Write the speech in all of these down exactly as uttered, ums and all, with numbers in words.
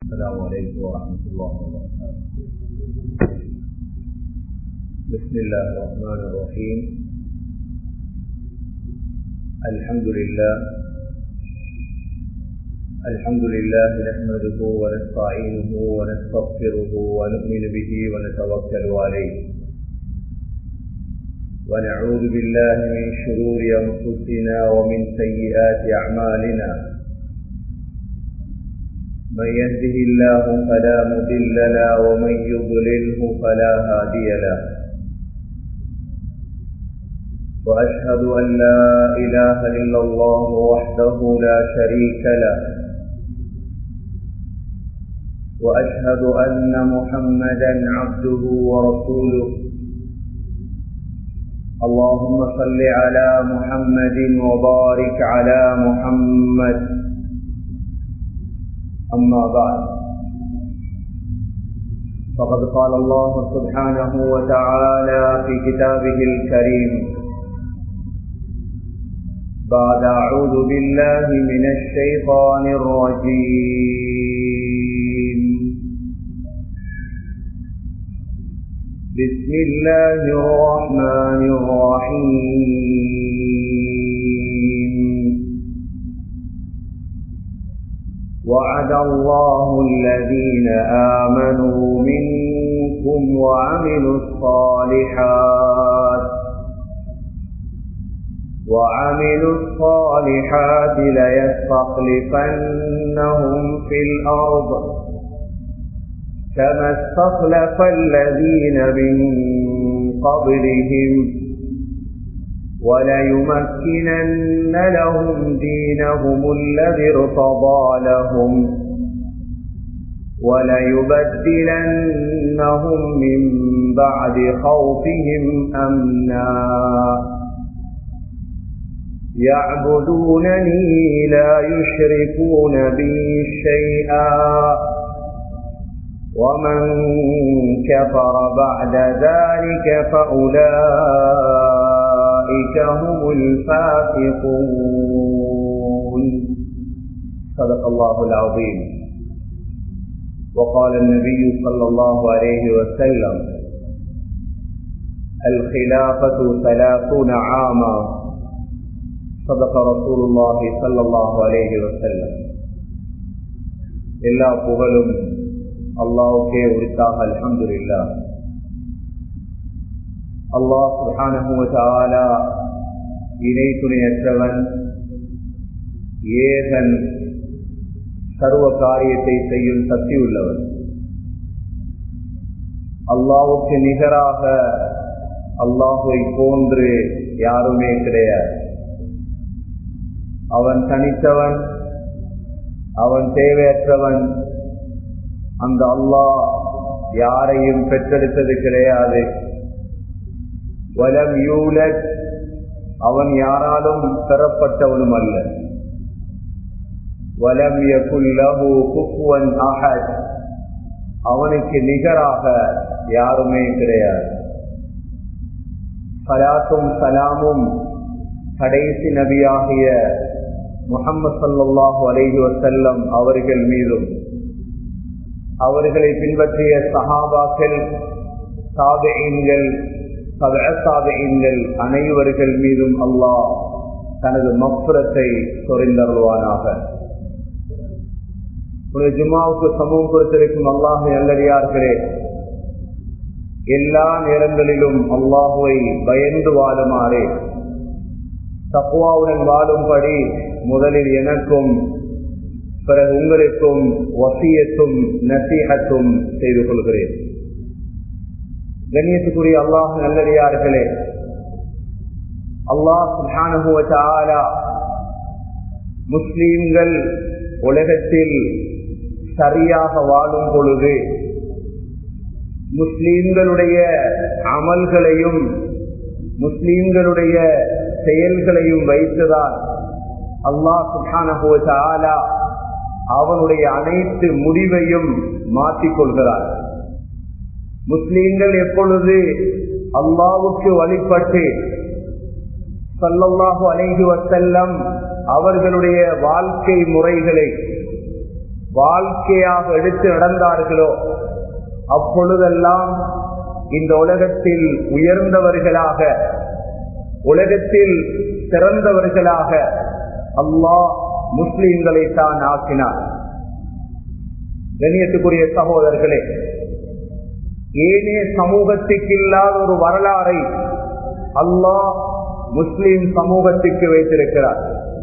السلام عليكم ورحمة الله وبركاته. بسم الله الرحمن الرحيم. الحمد لله الحمد لله نحمده ونستعينه ونستغفره ونؤمن به ونتوكل عليه ونعوذ بالله من شرور أنفسنا ومن سيئات أعمالنا. من يهده الله فلا مضل له ومن يضلله فلا هادي له. وأشهد أن لا إله إلا الله وحده لا شريك له. وأشهد أن محمدا عبده ورسوله. اللهم صل على محمد وبارك على محمد. أما بعد، فقد قال الله سبحانه وتعالى في كتابه الكريم بعد أعوذ بالله من الشيطان الرجيم. بسم الله الرحمن الرحيم. وعد الله الذين آمنوا منكم وعملوا الصالحات وعملوا الصالحات ليستخلفنهم في الأرض كما استخلف الذين من قبلهم وليمكنن لهم دينهم الذي ارتضى لهم وليبدلنهم من بعد خوفهم أمنا يعبدونني لا يشركون بي شيئا ومن كفر بعد ذلك فأولئك هم الفاسقون. صدق الله العظيم. وقال النبي صلى الله عليه وسلم: الخلافة ثلاثون عاما. صدق رسول الله صلى الله عليه وسلم. எல்லா புகழும் அல்லாஹ்வுக்கே உரித்தாக. அல்ஹம்துலில்லாஹ். அல்லாஹ் சுப்ஹானஹு வ தஆலா இணை துணையற்றவன், ஏகன், சர்வ காரியத்தை செய்யும் சக்தி உள்ளவன். அல்லாஹ்வுக்கு நிகராக அல்லாஹ்வை போன்று யாருமே கிடையாது. அவன் தனித்தவன், அவன் தேவையற்றவன். அந்த அல்லாஹ் யாரையும் பெற்றெடுத்தது கிடையாது. வலம் யூலத், அவன் யாராலும் பெறப்பட்டவனும் அல்ல. வலம் யகுல் லஹு குஃபுவன் அஹத், அவனுக்கு நிகராக யாருமே கிடையாது. ஸலாத்தும் ஸலாமும் கடைசி நபியாகிய முஹம்மது ஸல்லல்லாஹு அலைஹி வஸல்லம் அவர்கள் மீதும், அவர்களை பின்பற்றிய சஹாபாக்கள், தாபிஈன்கள், தபஅ தாபிஈன்கள் அனைவர்கள் மீதும் அல்லாஹ் தனது மஃபிரத்தை சொரிந்தருள்வானாக. ஒரு ஜும்மாவுக்கு சமூகம் கொடுத்திருக்கும் அல்லாஹ்வின் நல்லடியார்களே, எல்லா நேரங்களிலும் அல்லாஹ்வை பயந்து வாழுமாறு, தக்வாவுடன் வாழும்படி முதலில் எனக்கும் பிறகு உங்களுக்கும் வசியத்தும் நசீஹத்தும் செய்து கொள்கிறேன். கண்ணியத்துக்குரிய அல்லாஹ் நல்லடியார்களே, அல்லாஹ் சுப்ஹானஹு வ தஆலா முஸ்லிம்கள் உலகத்தில் சரியாக வாழும் பொழுது முஸ்லிம்களுடைய அமல்களையும் முஸ்லிம்களுடைய செயல்களையும் வைத்துதான் அல்லாஹ் சுப்ஹானஹு வ தஆலா அவனுடைய அனைத்து முடிவையும் மாற்றிக்கொள்கிறார். முஸ்லிம்கள் எப்பொழுது அல்லாஹ்வுக்கு வழிபட்டு ஸல்லல்லாஹு அலைஹி வஸல்லம் அவர்களுடைய வாழ்க்கை முறைகளை வாழ்க்கையாக எடுத்து நடந்தார்களோ அப்பொழுதெல்லாம் இந்த உலகத்தில் உயர்ந்தவர்களாக, உலகத்தில் சிறந்தவர்களாக அல்லாஹ் முஸ்லிம்களை தான் ஆக்கினார். கண்ணியத்துக்குரிய சகோதரர்களே, ஏனே சமூகத்துக்கு இல்லாத ஒரு வரலாறை அல்லாஹ் முஸ்லிம் சமூகத்துக்கு வைத்திருக்கிறார்.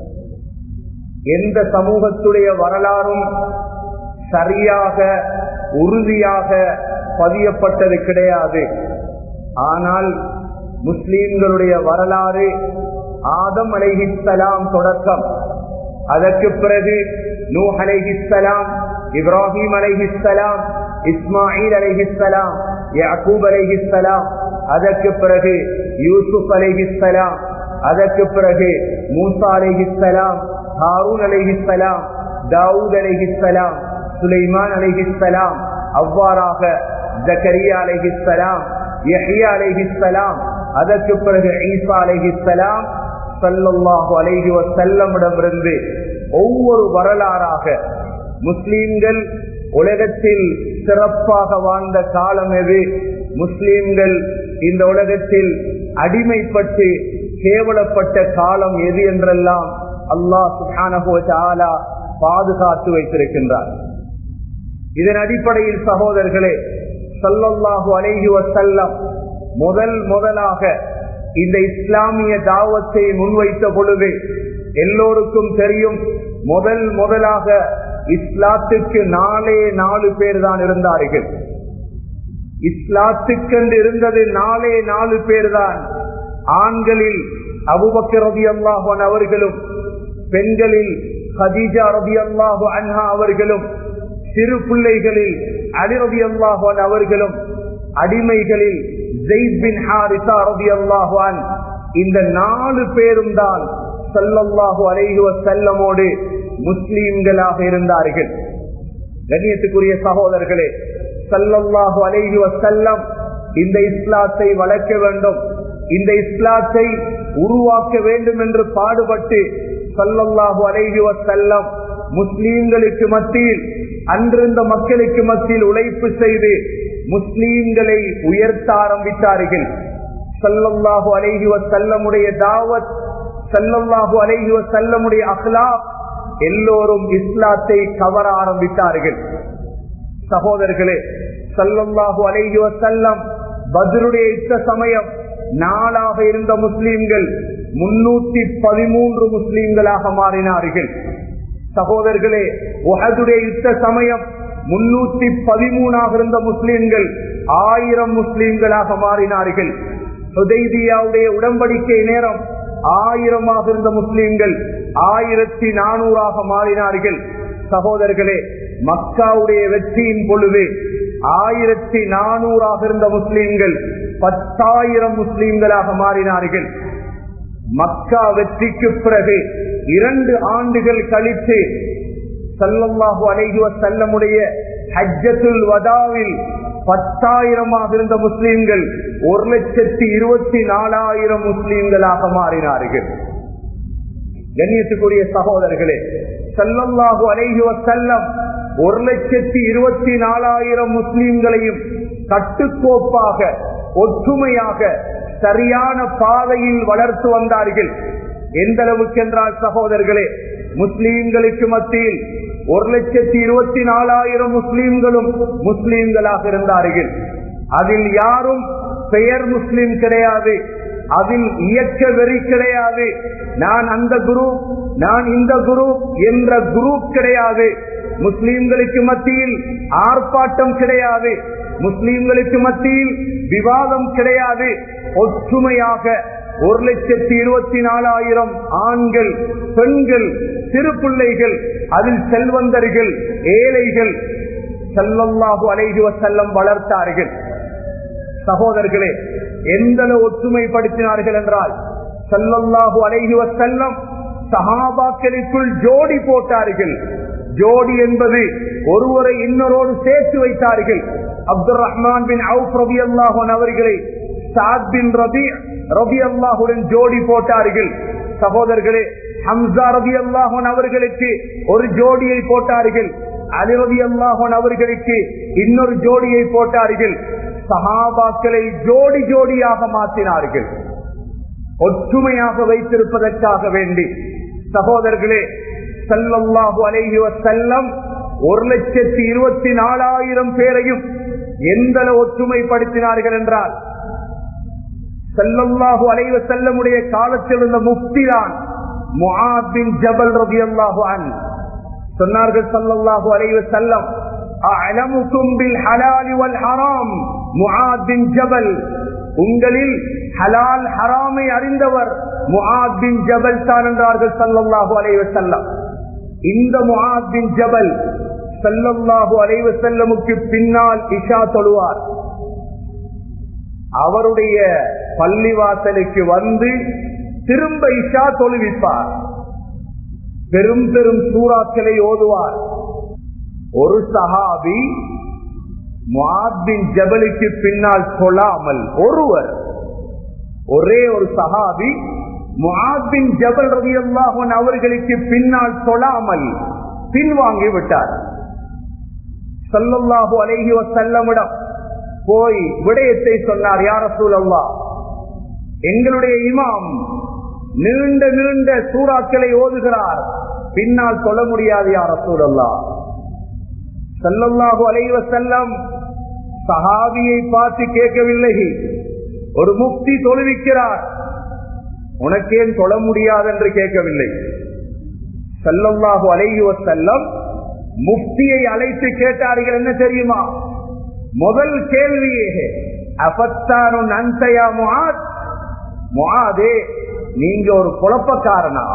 எந்த சமூகத்துடைய வரலாறும் சரியாக உறுதியாக பதியப்பட்டது கிடையாது. ஆனால் முஸ்லிம்களுடைய வரலாறு ஆதம் அலைஹிஸ்ஸலாம் தொடக்கம், அதற்கு பிறகு நூஹ் அலைஹிஸ்ஸலாம், இப்ராஹிம் அலைஹிஸ்ஸலாம், இஸ்மாயில் அலைஹிஸ்ஸலாம், யாக்கூப் அலைஹிஸ்ஸலாம், அதற்கு பிறகு யூசுப் அலைஹிஸ்ஸலாம், அதற்கு பிறகு மூசா அலைஹிஸ்ஸலாம், ஹாரூன் அலைஹிஸ்ஸலாம், தாவூத் அலைஹிஸ்ஸலாம், சுலைமான் அலைஹிஸ்ஸலாம், அவ்வாறாக ஜக்கரியா அலைஹிஸ்ஸலாம், யஹ்யா அலைஹிஸ்ஸலாம், அதற்கு பிறகு ஈசா அலைஹிஸ்ஸலாம் ஸல்லல்லாஹு அலைஹி வஸல்லமிடமிருந்து ஒவ்வொரு வரலாறாக முஸ்லிம்கள் உலகத்தில் சிறப்பாக வாழ்ந்த காலம் எது, முஸ்லிம்கள் இந்த உலகத்தில் அடிமைப்பட்டு கேவலப்பட்ட காலம் எது என்றெல்லாம் அல்லாஹ் சுப்ஹானஹு வ தஆலா பாதுகாத்து வைத்திருக்கின்றார். இதன் அடிப்படையில் சகோதரர்களே, ஸல்லல்லாஹு அலைஹி வஸல்லம் முதல் முதலாக இந்த இஸ்லாமிய தாவத்தை முன்வைத்த பொழுது எல்லோருக்கும் தெரியும், முதல் முதலாக இஸ்லாத்துக்கு நாலே நாலு பேர் தான் இருந்தார்கள். இஸ்லாத்துக்கென்று இருந்தது நாலே நாலு பேர் தான். ஆண்களில் அபூபக்கர் ரலியல்லாஹு அன்ஹு அவர்களும், பெண்களில் கதீஜா ரலியல்லாஹு அன்ஹா அவர்களும், சிறு பிள்ளைகளில் அலி ரலியல்லாஹு அன்ஹு அவர்களும், அடிமைகளில் ஸைத் பின் ஹாரிஸா ரலியல்லாஹு அன்ஹு. இந்த நாலு பேரும் தான் ஸல்லல்லாஹு அலைஹி வஸல்லமோடு முஸ்லிம்களாக இருந்தார்கள். கண்ணியத்துக்குரிய சகோதரர்களே, ஸல்லல்லாஹு அலைஹி வஸல்லம் இந்த இஸ்லாத்தை வளர்க்க வேண்டும், இந்த இஸ்லாத்தை உருவாக்க வேண்டும் என்று பாடுபட்டு ஸல்லல்லாஹு அலைஹி வஸல்லம் முஸ்லிம்களுக்கு மத்தியில், அன்றிருந்த மக்களுக்கு மத்தியில் உழைப்பு செய்து முஸ்லிம்களை உயர்த்த ஆரம்பித்தார்கள். ஸல்லல்லாஹு அலைஹி வஸல்லமுடைய தாவத், ஸல்லல்லாஹு அலைஹி வஸல்லமுடைய அக்லாக் எல்லோரும் இஸ்லாத்தை கவர ஆரம்பித்தார்கள். சகோதரர்களே, ஸல்லல்லாஹு அலைஹி வஸல்லம் பத்ருடைய யுத்த சமயம் நாளாக இருந்த முஸ்லிம்கள் முன்னூத்தி பதிமூன்று முஸ்லிம்களாக மாறினார்கள். சகோதரர்களே, உஹதுடைய யுத்த சமயம் முன்னூத்தி பதிமூணாக இருந்த முஸ்லிம்கள் ஆயிரம் முஸ்லிம்களாக மாறினார்கள். ஹுதைபியாவுடைய உடன்படிக்கை நேரம் ஆயிரமாக இருந்த முஸ்லிம்கள் ஆயிரத்தி நானூறாக மாறினார்கள். சகோதரர்களே, மக்காவுடைய வெற்றியின் பொழுது ஆயிரத்தி நானூறாக இருந்த முஸ்லிம்கள் பத்தாயிரம் முஸ்லிம்களாக மாறினார்கள். மக்கா வெற்றிக்கு பிறகு இரண்டு ஆண்டுகள் கழித்து ஸல்லல்லாஹு அலைஹி வஸல்லமுடைய ஹஜ்ஜத்துல் வதாவில் பத்தாயிரமாக இருந்த முஸ்லிம்கள் ஒரு லட்சத்தி இருபத்தி நாலாயிரம் முஸ்லிம்களாக மாறினார்கள். கண்ணியத்துக்குரிய சகோதரர்களே, ஸல்லல்லாஹு அலைஹி வஸல்லம் ஒரு லட்சத்தி இருபத்தி நாலாயிரம் முஸ்லிம்களையும் கட்டுக்கோப்பாக, ஒற்றுமையாக, சரியான பாதையில் வளர்த்து வந்தார்கள். எந்த அளவுக்கு என்றால் சகோதரர்களே, முஸ்லிம்களுக்கு மத்தியில் ஒரு லட்சத்தி இருபத்தி நாலாயிரம் முஸ்லிம்களும் முஸ்லிம்களாக இருந்தார்கள். அதில் யாரும் பெயர் முஸ்லிம் கிடையாது, அதில் இயக்க வெறி கிடையாது. நான் அந்த குரூப், நான் இந்த குரூப் என்ற குரூப் கிடையாது. முஸ்லிம்களுக்கு மத்தியில் ஆர்ப்பாட்டம் கிடையாது, முஸ்லிம்களுக்கு மத்தியில் விவாதம் கிடையாது. ஒற்றுமையாக ஒரு லட்சத்தி இருபத்தி நாலாயிரம் ஆண்கள், பெண்கள், சிறு பிள்ளைகள், அதில் செல்வந்தர்கள், ஏழைகள் ஸல்லல்லாஹு அலைஹி வஸல்லம் வளர்த்தார்கள். சகோதரர்களே, எந்த ஒற்றுமைப்படுத்தினார்கள் என்றால் ஸல்லல்லாஹு அலைஹி வஸல்லம் சஹாபாக்களுக்குள் ஜோடி போட்டார்கள். ஜோடி என்பது ஒருவரை இன்னொரோடு சேர்த்து வைத்தார்கள். அப்துல் ரஹ்மான் பின் அவுஃப் ரலியல்லாஹு அன்ஹு அவர்களை சாத் பின் ரபீ ரலியல்லாஹுடன் ஜோடி போட்டார்கள். சகோதரர்களே, ஹம்ஸா ரலியல்லாஹு அன்ஹு அவர்களுக்கு ஒரு ஜோடியை போட்டார்கள். அலி ரலியல்லாஹு அன்ஹு அவர்களுக்கு இன்னொரு ஜோடியை போட்டார்கள். சஹாபாக்களை ஜோடி ஜோடியாக மாற்றினார்கள், ஒற்றுமையாக வைத்திருப்பதற்காக வேண்டி. சகோதரர்களே, ஸல்லல்லாஹு அலைஹி வஸல்லம் ஒரு லட்சத்தி இருபத்தி நாலாயிரம் பேரையும் எந்த ஒற்றுமைப்படுத்தினார்கள் என்றால், ஸல்லல்லாஹு அலைஹி வஸல்லமுடைய காலத்தில் இருந்த முஃப்தி தான் முஆத் பின் ஜபல் ரலியல்லாஹு அன்ஹு. சொன்னார்கள் ஸல்லல்லாஹு அலைஹி வஸல்லம், அஅலமுக்கும் பில் ஹலால் வல் ஹராம் முஆத் பின் ஜபல். உங்களில் ஹலால் ஹராமை அறிந்தவர் முஆத் பின் ஜபல் தான் என்றார்கள் ஸல்லல்லாஹு அலைஹி வஸல்லம். இந்த முஆத் பின் ஜபல் ஸல்லல்லாஹு அலைஹி வஸல்லமுக்கு பின்னால் இஷா தொழுவார். அவருடைய பள்ளிவாசலுக்கு வந்து திரும்ப இஷா தொழுவிப்பார். பெரும் பெரும் சூறாக்களை ஓதுவார். ஒரு சஹாபி முஆத் பின் ஜபலுக்கு பின்னால் தொழாமல், ஒருவர் ஒரே ஒரு சஹாபி முஆத் பின் ஜபல் ரலியல்லாஹு அன்ஹு அவர்களுக்கு பின்னால் தொழாமல் பின்வாங்கி விட்டார். ஸல்லல்லாஹு அலைஹி வஸல்லமிடம் போய் விடயத்தை சொன்னார். யா ரசூலல்லாஹ், எங்களுடைய இமாம் நீண்ட நீண்ட சூறாக்களை ஓதுகிறார், பின்னால் சொல்ல முடியாது யா ரசூலல்லாஹ். ஸல்லல்லாஹு அலைஹி வஸல்லம் சஹாபியை பார்த்து கேட்கவில்லை, ஒரு முஃப்தி தொழுவிக்கிறார், உனக்கேன் தொழ முடியாது என்று கேட்கவில்லை. ஸல்லல்லாஹு அலைஹி வஸல்லம் முஃப்தியை அழைத்து கேட்டார்கள். என்ன தெரியுமா? முதல் கேள்வியே, அஃபத்தானுன் அன்த யா முஆத், முஆதே நீங்க ஒரு குழப்பக்காரனா?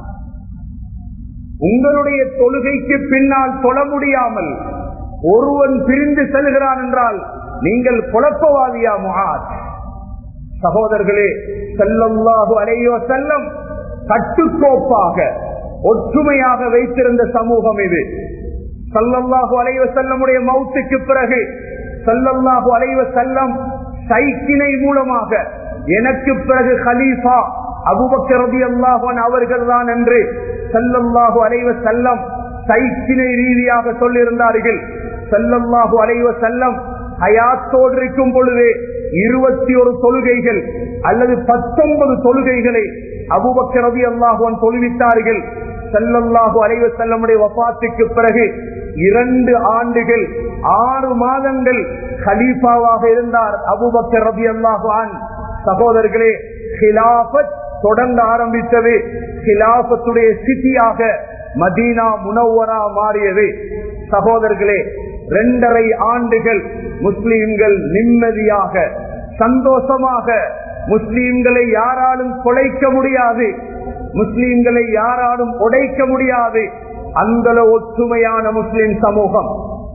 உங்களுடைய தொழுகைக்கு பின்னால் தொழ முடியாமல் ஒருவன் பிரிந்து செல்கிறான் என்றால் நீங்கள் குழப்பவாதியா முஆத்? சகோதரர்களே, ஸல்லல்லாஹு அலைஹி வஸல்லம் கட்டுக்கோப்பாக ஒற்றுமையாக வைத்திருந்த சமூகம் இது. ஸல்லல்லாஹு அலைஹி வஸல்லமுடைய மௌத்துக்கு பிறகு ஸல்லல்லாஹு அலைஹி வஸல்லம் சைக்கினை மூலமாக எனக்கு பிறகு கலீஃபா அபூபக்கர் ரலியல்லாஹு அன்ஹு அவர்கள்தான் என்று ஸல்லல்லாஹு அலைஹி வஸல்லம் சைக்கினை ரீதியாக சொல்லியிருந்தார்கள். ஸல்லல்லாஹு அலைஹி வஸல்லம் ஹயாத்தோடு இருக்கும் பொழுது இருபத்தி ஒரு தொழுகைகள் அல்லது பத்தொன்பது தொழுகைகளை அபூபக்கர் ரலியல்லாஹு அன்ஹு தொழுவித்தார்கள். ஸல்லல்லாஹு அலைஹி வஸல்லமுடைய வஃபாத்துக்கு பிறகு இரண்டு ஆண்டுகள் ஆறு மாதங்கள் கலீஃபாவாக இருந்தார் அபூபக்கர் ரலியல்லாஹு அன்ஹு. சகோதரர்களே, ஹிலாஃபத் தொடங்க ஆரம்பித்தது. ஹிலாஃபத்துடைய சிட்டியாக மதீனா முனவ்வரா மாறியது. சகோதரர்களே, இரண்டரை ஆண்டுகள் முஸ்லிம்கள் நிம்மதியாக சந்தோஷமாக, முஸ்லிம்களை யாராலும் கொலைக்க முடியாது, முஸ்லிம்களை யாராலும் உடைக்க முடியாது, அந்த ஒற்றுமையான முஸ்லிம் சமூகம்.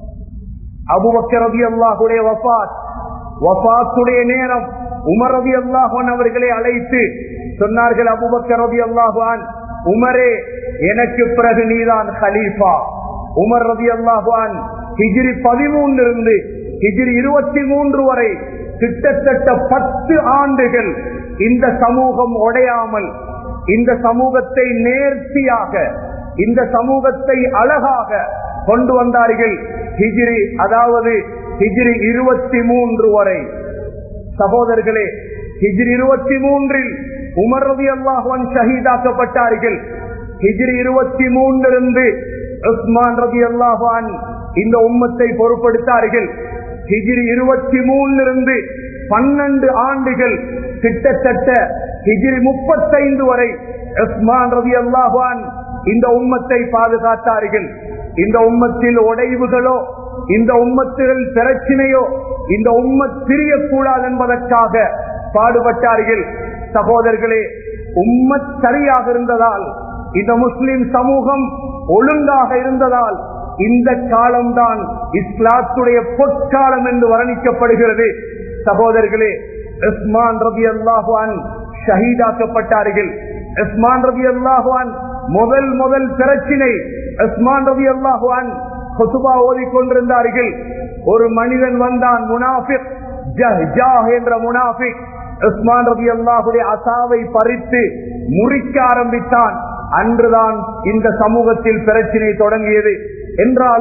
அபூபக்கர் ரலியல்லாஹு அன்ஹு வஃபாத், வஃபாத்துடைய நேரம் உமர் ரலியல்லாஹு அன்ஹு அவர்களை அழைத்து சொன்னார்கள், அபூபக்கர் ரலியல்லாஹு அன்ஹு, உமரே எனக்கு பிறகு நீதான் கலீஃபா. உமர் ரலியல்லாஹு அன்ஹு ஹிஜ்ரி பதிமூன்று இருந்து ஹிஜ்ரி இருபத்தி மூன்று வரை கிட்டத்தட்ட பத்து ஆண்டுகள் இந்த சமூகம் உடையாமல், இந்த சமூகத்தை நேர்த்தியாக, இந்த சமூகத்தை அழகாக கொண்டு வந்தார்கள். ஹிஜ்ரி அதாவது ஹிஜ்ரி இருபத்தி மூன்று வரை. சகோதரர்களே, ஹிஜ்ரி இருபத்தி மூன்றில் உமர் ரலியல்லாஹு அன்ஹு ஷஹீதாக்கப்பட்டார்கள். ஹிஜ்ரி இருபத்தி மூன்றிலிருந்து உஸ்மான் ரலியல்லாஹு அன்ஹு இந்த உம்மத்தை பொறுப்படுத்தார்கள். ஹிஜ்ரி இருபத்தி மூன்றிலிருந்து பன்னெண்டு ஆண்டுகள் கிட்டத்தட்ட ஹிஜ்ரி முப்பத்தைந்து வரை உஸ்மான் ரலியல்லாஹு அன்ஹு இந்த உம்மத்தை பாதுகாத்தார்கள். இந்த உம்மத்தில் உடைவுகளோ, இந்த உம்மத்தில் பிரச்சனையோ, இந்த உம்மத் பிரியக்கூடாது என்பதற்காக பாடுபட்டார்கள். சகோதரர்களே, உம்மத் சரியாக இருந்ததால், இந்த முஸ்லிம் சமூகம் ஒழுங்காக இருந்ததால் இந்த காலம்தான் இஸ்லாத்துடைய பொற்காலம் என்று வர்ணிக்கப்படுகிறது. சகோதரர்களே, உஸ்மான் ரலியல்லாஹு அன்ஹு ஷஹீதாக்கப்பட்டார்கள். உஸ்மான் ரலியல்லாஹு அன்ஹு முதல் முதல் பிரச்சினை, உஸ்மான் ரலியல்லாஹு அன்ஹு குதுபா ஓதிக்கொண்டிருந்தார்கள். ஒரு மனிதன் வந்தான், முனாஃபிக், ஜஹ்ஜாஹ் என்ற முனாஃபிக். உஸ்மான் ரலியல்லாஹுடைய அசாவை பறித்து முறிக்க ஆரம்பித்தான். அன்றுதான் இந்த சமூகத்தில் பிரச்சினை தொடங்கியது. என்றாலும்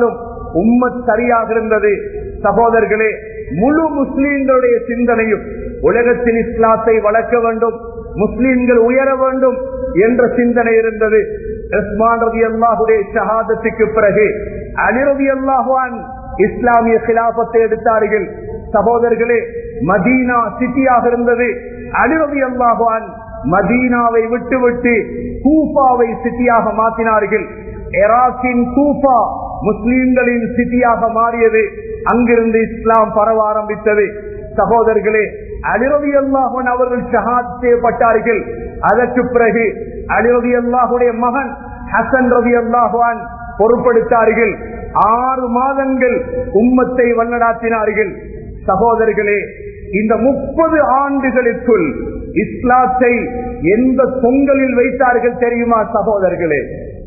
உம்மத் சரியாக இருந்தது. சகோதரர்களே, முழு முஸ்லீம்களுடைய சிந்தனையும் உலகத்தில் இஸ்லாத்தை வளர்க்க வேண்டும், முஸ்லீம்கள் உயர வேண்டும் என்ற சிந்தனை இருந்தது. உஸ்மான் ரலியல்லாஹுடைய ஷஹாதத்துக்கு பிறகு அலி ரலியல்லாஹு அன்ஹு இஸ்லாமிய கிலாபத்தை எடுத்தார்கள். சகோதரர்களே, மதீனா சிட்டியாக இருந்தது. அலி ரலியல்லாஹு அன்ஹு மதீனாவை விட்டுவிட்டு கூஃபாவை சிட்டியாக மாற்றினார்கள். ஈராக்கின் கூஃபா முஸ்லிம்களின் சிட்டியாக மாறியது. அங்கிருந்து இஸ்லாம் பரவ ஆரம்பித்தது. சகோதரர்களே, அலி ரலியல்லாஹு அன்ஹு அவர்கள் ஷஹாத் செய்யப்பட்டார்கள். அதற்கு பிறகு அலி ரலியல்லாஹுடைய மகன் ஹசன் ரலியல்லாஹு அன்ஹு பொறுப்படுத்தார்கள். ஆறு மாதங்கள் உம்மத்தை வழிநடாத்தினார்கள். சகோதரர்களே, இந்த முப்பது ஆண்டுகளுக்குள் இஸ்லாத்தை எந்த தொங்கலில் வைத்தார்கள் தெரியுமா? சகோதரர்களே,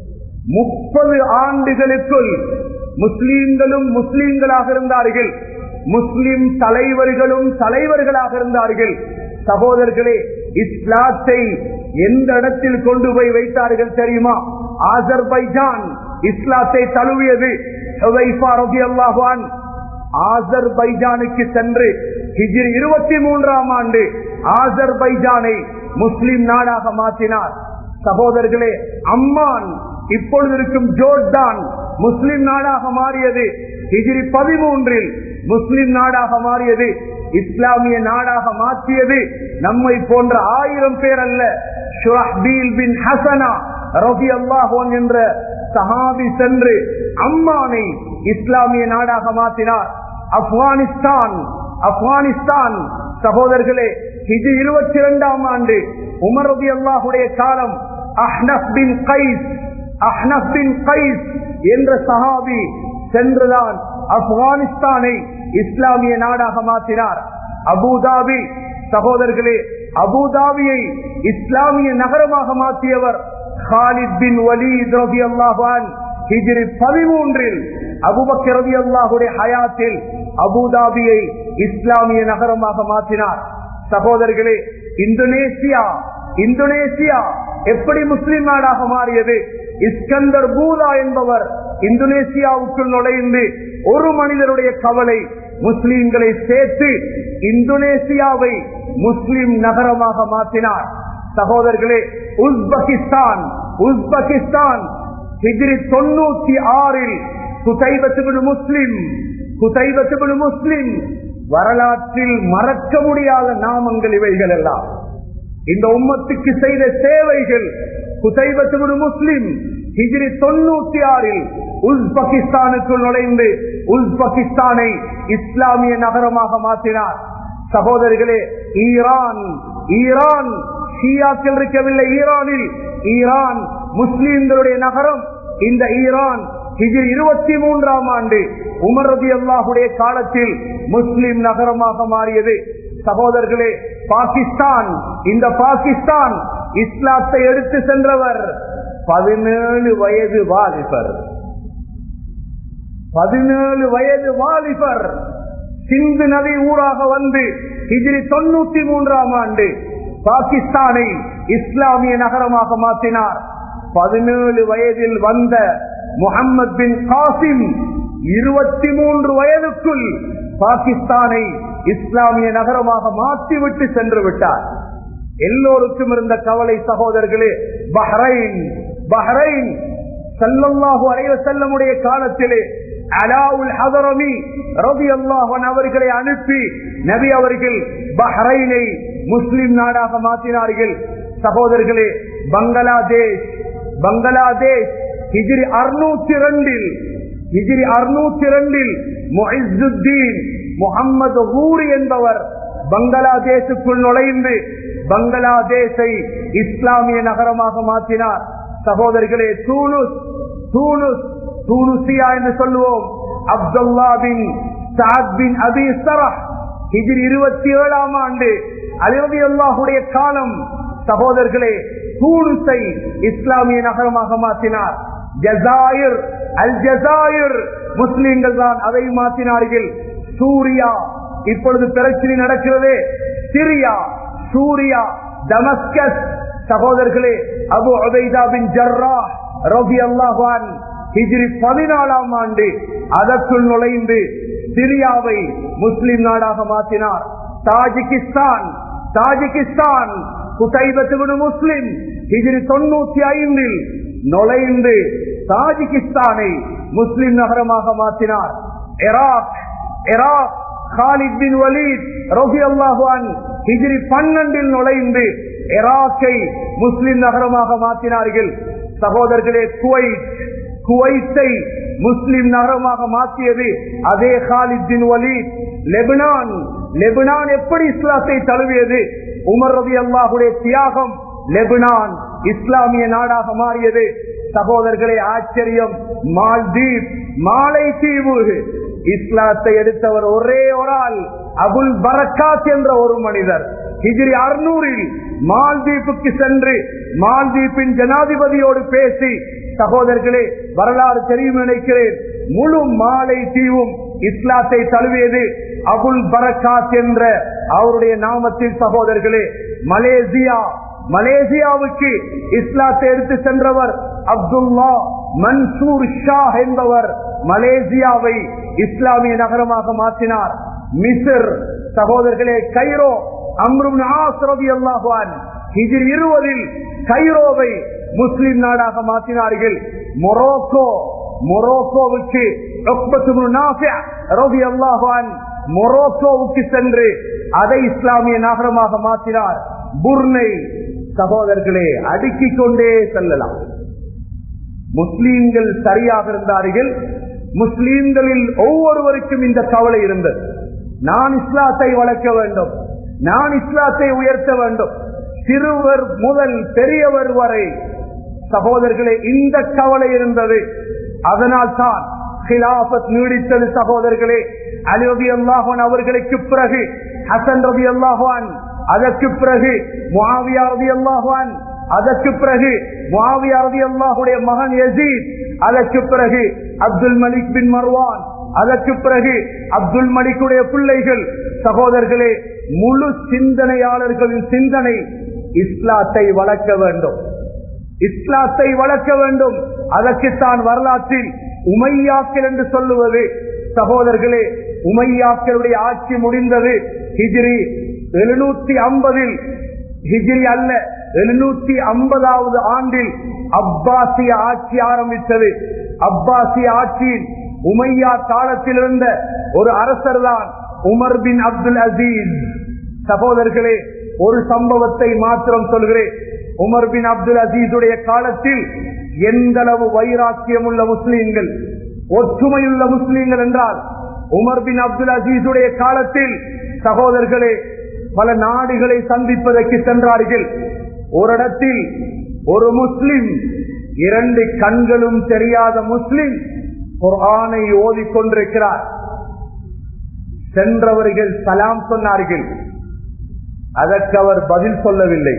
முப்பது ஆண்டுகளுக்குள் முஸ்லீம்களும் முஸ்லீம்களாக இருந்தார்கள், முஸ்லிம் தலைவர்களும் தலைவர்களாக இருந்தார்கள். சகோதரர்களே, இஸ்லாத்தை எந்த இடத்தில் கொண்டு போய் வைத்தார்கள் தெரியுமா? ஆசர்பைஜான் இஸ்லாத்தை தழுவியது. ஹுதைஃபா ரலியல்லாஹு அன்ஹு ஆசர்பைஜானுக்கு சென்று ஹிஜ்ரி இருபத்தி மூன்றாம் ஆண்டு ஆசர்பைஜானை முஸ்லிம் நாடாக மாற்றினார். சகோதரர்களே, அம்மான் இப்பொழுது இருக்கும் ஜோர்டான் முஸ்லிம் நாடாக மாறியது. ஹிஜ்ரி பதிமூன்றில் முஸ்லிம் நாடாக மாறியது. இஸ்லாமிய நாடாக மாற்றியது நம்மை போன்ற ஆயிரம் பேர் அல்ல. ஷுரஹ்பீல் பின் ஹசனா ரலியல்லாஹு அன்ஹு என்ற சஹாபி சென்று அம்மானை இஸ்லாமிய நாடாக மாற்றினார். ஆப்கானிஸ்தான் ஆப்கானிஸ்தான் சகோதரர்களே, ஹிஜ்ரி இருபத்தி இரண்டாம் ஆண்டு உமர் ரலியல்லாஹுடைய காலம் அஹ்னஃப் பின் கைஸ் அஹ்னஃப் பின் கைஸ் என்ற சஹாபி சென்றுதான் ஆப்கானிஸ்தானை இஸ்லாமிய நாடாக மாற்றினார். அபுதாபி சகோதரர்களே, அபுதாபியை இஸ்லாமிய நகரமாக மாற்றியவர் காலித் பின் வலீத் ரலியல்லாஹு அன்ஹு. ஹிஜ்ரி பதிமூன்றில் அபூபக்கர் ரலியல்லாஹுடைய ஹயாத்தில் அபுதாபியை இஸ்லாமிய நகரமாக மாற்றினார். சகோதரர்களே, இந்தோனேசியா இந்தோனேசியா எப்படி முஸ்லிம் நாடாக மாறியது? இஸ்கந்தர் பூலா என்பவர் இந்தோனேசியாவுக்குள் நுழைந்து ஒரு மனிதருடைய கவலை முஸ்லிம்களை சேர்த்து இந்தோனேசியாவை முஸ்லிம் நகரமாக மாற்றினார். சகோதரர்களே, உஸ்பெகிஸ்தான் உஸ்பெகிஸ்தான் ஹிஜ்ரி தொண்ணூத்தி ஆறில் குதைபத்து முஸ்லிம் குதைபத்து முஸ்லிம் வரலாற்றில் மறக்க முடியாத நாமங்கள் இவைகள் எல்லாம். இந்த உம்மத்துக்கு செய்த சேவைகள். குதைபத்து முஸ்லிம் ஹிஜ்ரி தொண்ணூத்தி ஆறில் உஸ்பெகிஸ்தானுக்குள் நுழைந்து உஸ்பெகிஸ்தானை இஸ்லாமிய நகரமாக மாற்றினார். சகோதரர்களே, ஈரான் ஈரான் ஷியாக்கள் இருக்கவில்லை. ஈரானில் ஈரான் முஸ்லிம்களுடைய நகரம். இந்த ஈரான் ஹிஜ்ரி இருபத்தி மூன்றாம் ஆண்டு உமர் ரலியல்லாஹுடைய காலத்தில் முஸ்லிம் நகரமாக மாறியது. சகோதரர்களே, பாகிஸ்தான் இந்த பாகிஸ்தான் இஸ்லாத்தை எடுத்து சென்றவர் பதினேழு வயது வாலிபர் பதினேழு வயது வாலிபர் சிந்து நதி ஊராக வந்து ஹிஜ்ரி தொண்ணூத்தி மூன்றாம் ஆண்டு பாகிஸ்தானை இஸ்லாமிய நகரமாக மாற்றினார். பதினேழு வயதில் வந்த முஹம்மது பின் காசிம் இருபத்தி மூன்று வயதுக்குள் பாகிஸ்தானை இஸ்லாமிய நகரமாக மாற்றிவிட்டு சென்று விட்டார். எல்லோருக்கும் இருந்த கவலை சகோதரர்களே, பஹ்ரைன் பஹ்ரைன் ஸல்லல்லாஹு அலைஹி வஸல்லமுடைய காலத்திலே அலாவுல் ஹதரமி ரலியல்லாஹு அன்ஹு அவர்களை அனுப்பி நபி அவர்கள் பஹ்ரைனை முஸ்லிம் நாடாக மாற்றினார்கள். சகோதரர்களே, பங்களாதேஷ் பங்களாதேஷ் ஹிஜ்ரி அறுநூத்தி இரண்டில் ஹிஜ்ரி அறுநூத்தி இரண்டில் முஇஸ்ஸுத்தீன் முஹம்மது ஹூரி என்பவர் பங்களாதேஷுக்குள் நுழைந்து பங்களாதேஷை இஸ்லாமிய நகரமாக மாற்றினார். சகோதரர்களே, தூனுஸ் தூனுஸ் தூனுசியா என்று சொல்லுவோம். அப்துல்லா பின் சஅத் பின் அபி ஸரஹ் ஹிஜ்ரி இருபத்தி ஏழாம் ஆண்டு அலி ரலியல்லாஹுடைய காலம். சகோதரர்களே, தூனுஸை இஸ்லாமிய நகரமாக மாற்றினார். ஜஸாயிர் அல் ஜஸாயிர் முஸ்லிம்கள் தான் அதை மாற்றினார்கள். சூரியா இப்பொழுது பிரச்சனை நடக்கிறதே, சிரியா சூரியா டமஸ்கஸ். சகோதரர்களே, அபு உபைதா பின் ஜர்ராஹ் ரலியல்லாஹு அன்ஹு ஹிஜ்ரி பதினாலாம் ஆண்டு அதற்குள் நுழைந்து சிரியாவை முஸ்லிம் நாடாக மாற்றினார். தாஜிகிஸ்தான் தாஜிகிஸ்தான் குதைபத் இப்னு முஸ்லிம் ஹிஜ்ரி தொண்ணூத்தி ஐந்தில் நுழைந்து தாஜிகிஸ்தானை முஸ்லிம் நகரமாக மாற்றினார். Iraq Iraq Khalid bin Walid ரலியல்லாஹு அன்ஹு ஹிஜ்ரி பன்னிரண்டில் நுழைந்து இராக்கை முஸ்லிம் நகரமாக மாற்றினார்கள். சகோதரர்களே, குவைத் குவைத்தை முஸ்லிம் நகரமாக மாற்றியது அதே Khalid bin Walid. Lebanon Lebanon எப்படி இஸ்லாத்தை தழுவியது? உமர் ரலியல்லாஹுடைய தியாகம் லெபனான் இஸ்லாமிய நாடாக மாறியது. சகோதரர்களே, ஆச்சரியம், மால்தீப் மாலை தீவு இஸ்லாத்தை எடுத்தவர் ஒரே ஒரு ஆள், அபுல் பரக்காத் என்ற ஒரு மனிதர். ஹிஜ்ரி அறுநூறில் மால்தீப்புக்கு சென்று மால்தீப்பின் ஜனாதிபதியோடு பேசி, சகோதரர்களே வரலாறு தெரியும் நினைக்கிறேன், முழு மாலை தீவும் இஸ்லாத்தை தழுவியது அபுல் பரக்காத் என்ற அவருடைய நாமத்தில். சகோதரர்களே, மலேசியா மலேசியாவுக்கு இஸ்லாத்தை எடுத்து சென்றவர் அப்துல்லா மன்சூர் ஷா என்பவர் மலேசியாவை இஸ்லாமிய நகரமாக மாற்றினார். மிஸ்ர் சகோதரர்களே, கைரோ அம்ரு இப்னு ஆஸ் ரலியல்லாஹு அன்ஹு ஹிஜ்ரி இருபதில் கைரோவை முஸ்லிம் நாடாக மாற்றினார்கள். மொரோக்கோ மொரோக்கோவுக்கு உக்பத் இப்னு நாஃபி' ரலியல்லாஹு அன்ஹு மொரோக்கோவுக்கு சென்று அதை இஸ்லாமிய நகரமாக மாற்றினார். புர்னை சகோதரர்களே, அடுக்கிக் கொண்டே செல்லலாம். முஸ்லீம்கள் சரியாக இருந்தார்கள். முஸ்லீம்களில் ஒவ்வொருவருக்கும் இந்த கவலை இருந்தது, நான் இஸ்லாத்தை வளர்க்க வேண்டும், நான் இஸ்லாத்தை உயர்த்த வேண்டும். சிறுவர் முதல் பெரியவர் வரை சகோதரர்களே இந்த கவலை இருந்தது. அதனால் தான் கிலாபத் நீடித்தது. சகோதரர்களே, அலி ரலியல்லாஹு அன்ஹு அவர்களுக்கு பிறகு ஹசன் ரலியல்லாஹு அன்ஹு, அதற்கு பிறகு முஆவியா ரலியல்லாஹு அன்ஹு, அதற்கு பிறகு முஆவியா ரலியல்லாஹுடைய மகன் யஸீத், அதற்கு பிறகு அப்துல் மலிக் பின் மர்வான், அதற்கு பிறகு அப்துல் மலிக்குடைய பிள்ளைகள். சகோதரர்களே, முழு சிந்தனையாளர்களின் சிந்தனை இஸ்லாத்தை வளர்க்க வேண்டும், இஸ்லாத்தை வளர்க்க வேண்டும். அதற்குத்தான் வரலாற்றில் உமையாக்கள் என்று சொல்லுவது. சகோதரர்களே, உமையாக்களுடைய ஆட்சி முடிந்தது ஹிஜ்ரி எழுநூத்தி ஐம்பதில், ஹிஜ்ரி அல்ல எழுநூத்தி ஐம்பதாவது ஆண்டில் அப்பாசிய ஆட்சி ஆரம்பித்தது. அப்பாசிய ஆட்சியில் உமையா காலத்தில் இருந்த ஒரு அரசர் தான் உமர் பின் அப்துல் அசீஸ். சகோதரர்களே, ஒரு சம்பவத்தை மாத்திரம் சொல்கிறேன். உமர் பின் அப்துல் அசீசுடைய காலத்தில் எந்த அளவு வைராக்கியம் உள்ள முஸ்லீம்கள், ஒற்றுமையுள்ள முஸ்லீம்கள் என்றால், உமர் பின் அப்துல் அசீசுடைய காலத்தில் சகோதரர்களே பல நாடுகளை சந்திப்பதற்கு சென்றார்கள். ஒரு இடத்தில் ஒரு முஸ்லிம், இரண்டு கண்களும் தெரியாத முஸ்லிம் குர்ஆனை ஓதிக்கொண்டிருக்கிறார். சென்றவர்கள் சலாம் சொன்னார்கள். அதற்கு அவர் பதில் சொல்லவில்லை.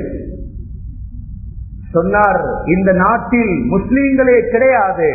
சொன்னார், இந்த நாட்டில் முஸ்லீம்களே கிடையாது,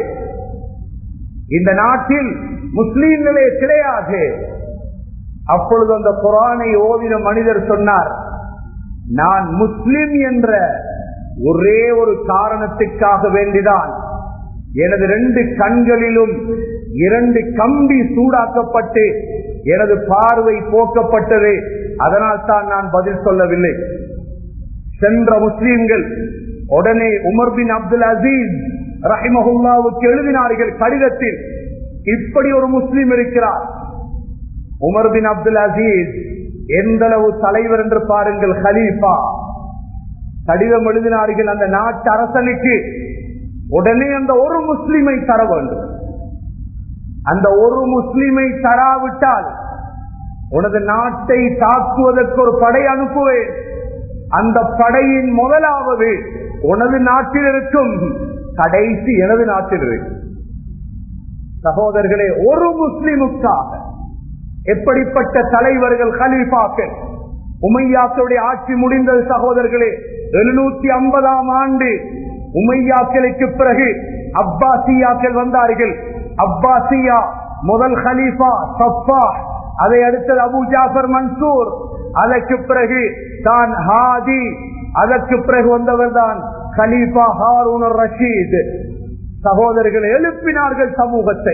இந்த நாட்டில் முஸ்லீம்களே கிடையாது. அப்பொழுது அந்த குர்ஆனை ஓதின மனிதர் சொன்னார், நான் முஸ்லிம் என்ற ஒரே ஒரு காரணத்துக்காக வேண்டிதான் எனது ரெண்டு கண்களிலும் இரண்டு கம்பி சூடாக்கப்பட்டு எனது பார்வை போக்கப்பட்டது, அதனால் தான் நான் பதில் சொல்லவில்லை. சென்ற முஸ்லீம்கள் உடனே உமர் பின் அப்துல் அசீஸ் ரஹிமஹுல்லாவுக்கு எழுதினார்கள் கடிதத்தில், இப்படி ஒரு முஸ்லீம் இருக்கிறார். உமர் பின் அப்துல் அசீஸ் எந்த அளவு தலைவர் என்று பாருங்கள், ஹலீஃபா. கடிதம் எழுதினார்கள் அந்த நாட்டு அரசனுக்கு, உடனே அந்த ஒரு முஸ்லிமை தர வேண்டும், அந்த ஒரு முஸ்லிமை தராவிட்டால் உனது நாட்டை தாக்குவதற்கு ஒரு படை அனுப்புவேன், அந்த படையின் முதலாவது உனது நாட்டில் இருக்கும், கடைசி எனது நாட்டில் இருக்கும். சகோதரர்களே, ஒரு முஸ்லிமுக்காக எப்படிப்பட்ட தலைவர்கள், கலீஃபாக்கள். உமையாக்களுடைய ஆட்சி முடிந்தது சகோதரர்களே எழுநூத்தி ஐம்பதாம் ஆண்டு. உமையாக்களுக்கு பிறகு அப்பாசியாக்கள் வந்தார்கள். அப்பாசியா முதல் கலீஃபா சஃபா, அதை அடுத்தது அபு ஜாஃபர் மன்சூர், அதற்கு பிறகு தான் ஹாதி, அதற்கு பிறகு வந்தவர் தான் கலீஃபா ஹாரூன் ரஷீத். சகோதரர்கள் எழுப்பினார்கள் சமூகத்தை.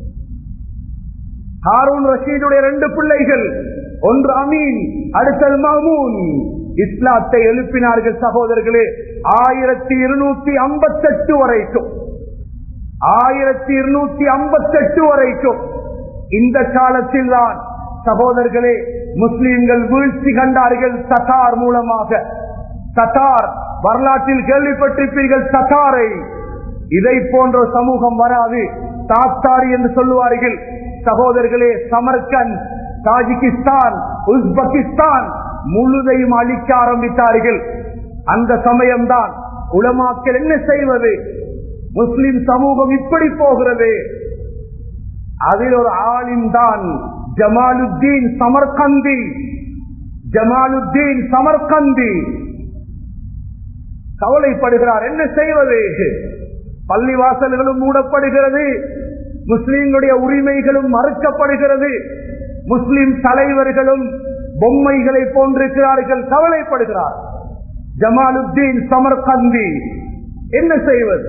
ஹாரூன் ரஷீதுடைய ரெண்டு பிள்ளைகள், ஒன்று அமீன், அடுத்தது மாமூன், இஸ்லாத்தை எழுப்பினார்கள் சகோதரர்களே. ஆயிரத்தி இருநூத்தி ஐம்பத்தி எட்டு வரைக்கும் ஆயிரத்தி இருநூத்தி ஐம்பத்தி எட்டு வரைக்கும் இந்த காலத்தில் தான் சகோதரர்களே முஸ்லிம்கள் வீழ்ச்சி கண்டார்கள் தத்தார் மூலமாக. தத்தார் வரலாற்றில் கேள்விப்பட்டிருப்பீர்கள் தத்தாரை. இதை போன்ற சமூகம் வராது, தாத்தாரி என்று சொல்லுவார்கள் சகோதரர்களே. சமர்கண்ட், தாஜிகிஸ்தான், உஸ்பெகிஸ்தான் முழுதையும் அழிக்க ஆரம்பித்தார்கள். அந்த சமயம்தான் உலமாக்கள் என்ன செய்வது, முஸ்லிம் சமூகம் இப்படி போகிறது. அதில் ஒரு ஆலிம் தான் ஜமாலுத்தீன் சமர்கந்தி. ஜமாலுத்தீன் சமர்கந்தி கவலைப்படுகிறார், என்ன செய்வது, பள்ளிவாசல்களும் மூடப்படுகிறது, முஸ்லிம்களுடைய உரிமைகளும் மறுக்கப்படுகிறது, முஸ்லிம் தலைவர்களும் பொம்மைகளை போன்றிருக்கிறார்கள், கவலைப்படுகிறார். ஜமாலுத்தீன் சமர்கந்தி என்ன செய்வது?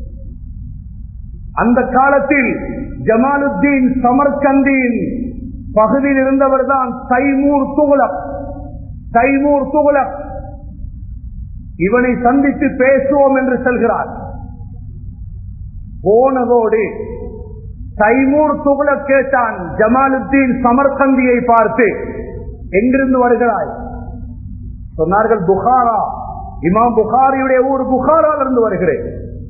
அந்த காலத்தில் ஜமாலுத்தீன் சமர்கந்தியின் பகுதியில் இருந்தவர் தான் தைமூர் துகுலக். தைமூர் துகுலக் இவனை சந்தித்து பேசுவோம் என்று செல்கிறார். போனதோடு தைமூர் துகுலக் கேட்டான் ஜமாலுத்தீன் சமர்கந்தியை பார்த்து, எங்கிருந்து வருகிறாய்? சொன்னார்கள், புகாரா, இமாம் புகாரியுடைய ஊர் புகாரால் இருந்து வருகிறேன்.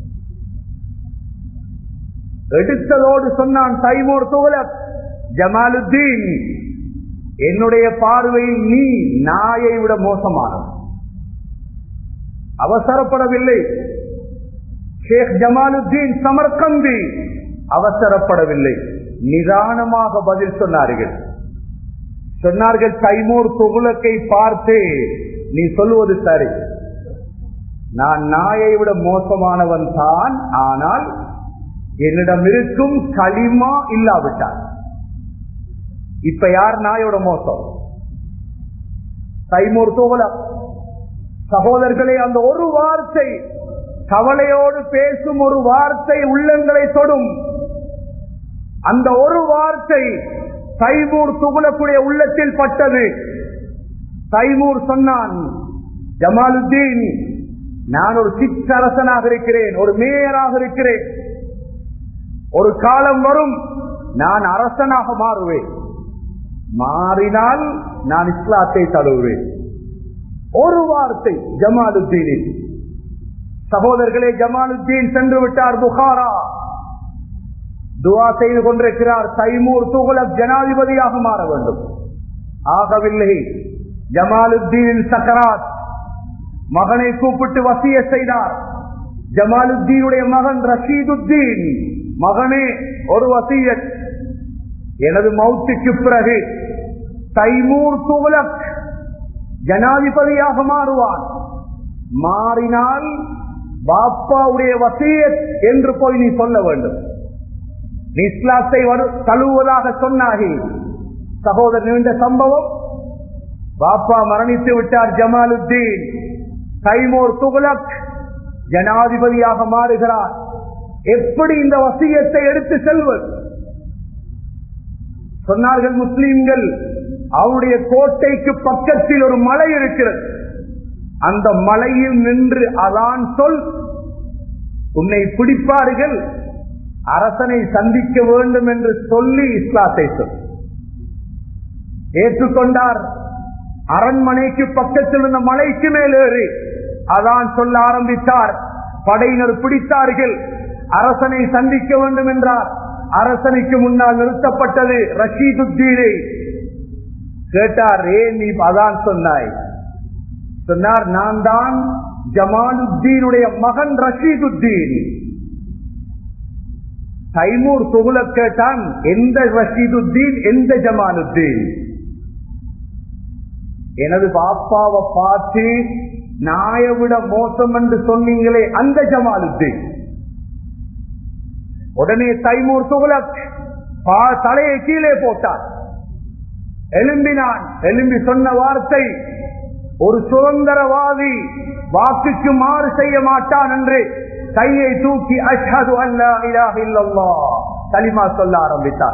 எடுத்ததோடு சொன்னான் தைமூர் துகுலக், ஜமாலுத்தீன், என்னுடைய பார்வையில் நீ நாயை விட மோசமானவன். அவசரப்படவில்லை ஷேக் ஜமாலுத்தீன் சமர்கந்தி, அவசரப்படவில்லை, நிதானமாக பதில் சொன்னார்கள். சொன்னார்கள், தைமூர் துகுலக்கை பார்த்து நீ சொல்லுவது சரி, நான் நாயை விட மோசமானவன் தான், ஆனால் என்னிடம் இருக்கும் களிமா இல்லாவிட்டார். இப்ப யார் நாயோட மோசம்? தைமூர் துகுலக். சகோதரர்களே, அந்த ஒரு வார்த்தை, கவலையோடு பேசும் ஒரு வார்த்தை உள்ளங்களை தொடும். அந்த ஒரு வார்த்தை தைமூர் துகுலக்குடைய உள்ளத்தில் பட்டது. தைமூர் சொன்னான், ஜமாலுத்தீன், நான் ஒரு சிற்றரசனாக இருக்கிறேன், ஒரு மேயராக இருக்கிறேன், ஒரு காலம் வரும் நான் அரசனாக மாறுவேன், மாறினால் நான் இஸ்லாத்தை தழுவேன். ஒரு வார்த்தை ஜமாலுத்தீனின். சகோதரர்களே, ஜமாலுத்தீன் சென்று விட்டார் புகாரா. துவா செய்து கொண்டிருக்கிறார், தைமூர் துகுலக் ஜனாதிபதியாக மாற வேண்டும். ஆகவில்லை. ஜமாலுத்தீன் சக்கராத். மகனை கூப்பிட்டு வசிய செய்தார். ஜமாலுத்தீனுடைய மகன் ரஷீதுத்தீன், மகனே ஒரு வசியத், எனது மௌத்துக்கு பிறகு தைமூர் துகுலக் ஜனாதிபதியாக மாறுவான், மாறினால் பாப்பாவுடைய வசியத் என்று போய் நீ சொல்ல வேண்டும், நீ இஸ்லாத்தை தழுவுவதாக சொன்னாகி. சகோதரன், இந்த சம்பவம், பாப்பா மரணித்து விட்டார் ஜமாலுத்தீன், தைமூர் துகுலக் ஜனாதிபதியாக மாறுகிறார். எப்படி இந்த வசியத்தை எடுத்து செல்வது? சொன்னார்கள் முஸ்லிம்கள், அவருடைய கோட்டைக்கு பக்கத்தில் ஒரு மலை இருக்கிறது, அந்த மலையில் நின்று அதான் சொல், உன்னை பிடிப்பார்கள், அரசனை சந்திக்க வேண்டும் என்று சொல்லி இஸ்லாத்தை சொல். ஏற்றுக்கொண்டார். அரண்மனைக்கு பக்கத்தில் இருந்த மலைக்கு மேல் ஏறி அதான் சொல்ல ஆரம்பித்தார். படையினர் பிடித்தார்கள். அரசனை சந்திக்க வேண்டும் என்றார். அரசனுக்கு முன்னால் நிறுத்தப்பட்டது ரஷீதுத்தீனை. கேட்டார், ஏன் நீ அதான் சொன்னாய்? சொன்னார், நான் தான் ஜமாலுத்தீனுடைய மகன் ரஷீதுத்தீன். தைமூர் துகுலக் கேட்டான், எந்த ரஷீதுத்தீன், எந்த ஜமாலுத்தீன்? எனது பாப்பாவை பார்த்து நாயை விட மோசம் என்று சொன்னீங்களே, அந்த ஜமாலுத்தீன். உடனே தைமூர் துகுலக் தலையை கீழே போட்டான், எழும்பினான். எழும்பி சொன்ன வார்த்தை, ஒரு சுதந்திரவாதி வாக்குக்கு மாறு செய்ய மாட்டான் என்று கையை தூக்கி அஷ்ஹது அல்லா இலாஹ இல்லல்லாஹ் கலிமா சொல்ல ஆரம்பித்தார்.